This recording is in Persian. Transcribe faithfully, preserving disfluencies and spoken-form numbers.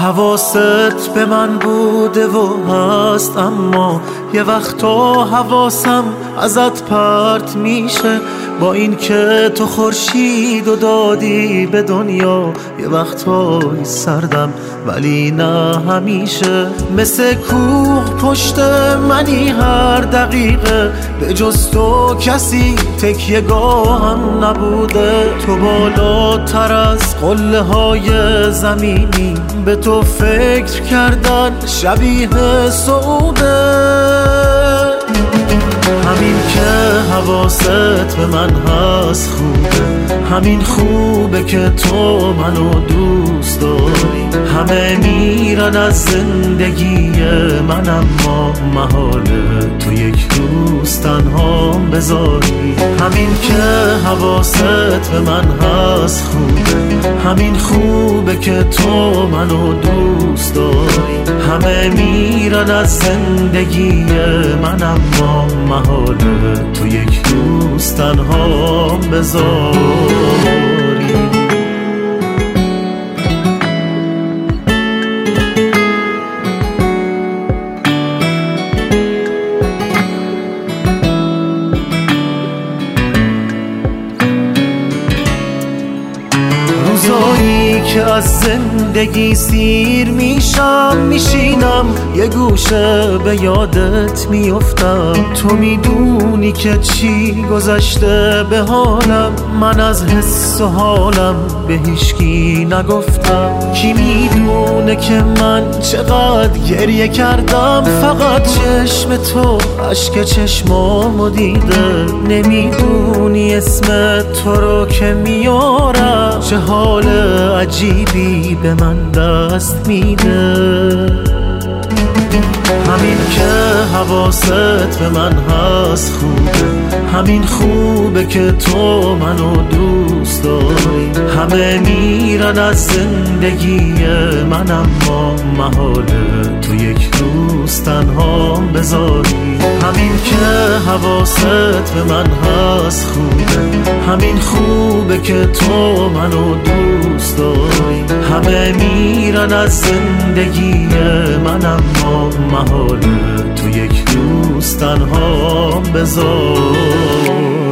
حواست به من بوده و هست، اما یه وقتا حواسم ازت پرت میشه. با این که تو خورشید و دادی به دنیا، یه وقتای سردم ولی نه همیشه. مثل کوه پشت منی هر دقیقه، به جز تو کسی تکیه گاهم نبوده. تو بالاتر از قله های زمینی، به تو فکر کردن شبیه سعوده. همین که حواست به من هست خوبه، همین خوبه که تو منو دوست داری. همه میرن از زندگی من، اما محاله تو یک روز تنهام بذاری. همین که حواست به من هست خوبه، همین خوبه که تو منو دوست داری. همه میرن از زندگی من، اما محاله تو یک روز تنهام بذاری. روزایی که از زندگی سیر میشم، میشینم یه گوشه به یادت میافتم. تو میدونی که چی گذشته به حالم، من از حس و حالم به هیچکی نگفتم. کی میدونه که من چقدر گریه کردم، فقط چشم تو اشک چشمامو دیده. نمیدونی اسم تو رو که میارم، چه حال عجیبی به من دست میده. همین که حواست به من هست خوبه، همین خوبه که تو منو دوست داری. همه میرن از زندگی من، اما محاله تو یک روز تنهام بذاری. همین که حواست به من هست خوبه، همین خوبه که تو منو دوست داری. همه میرن از زندگی من، اما محاله تو یک روز تنهام بذاری.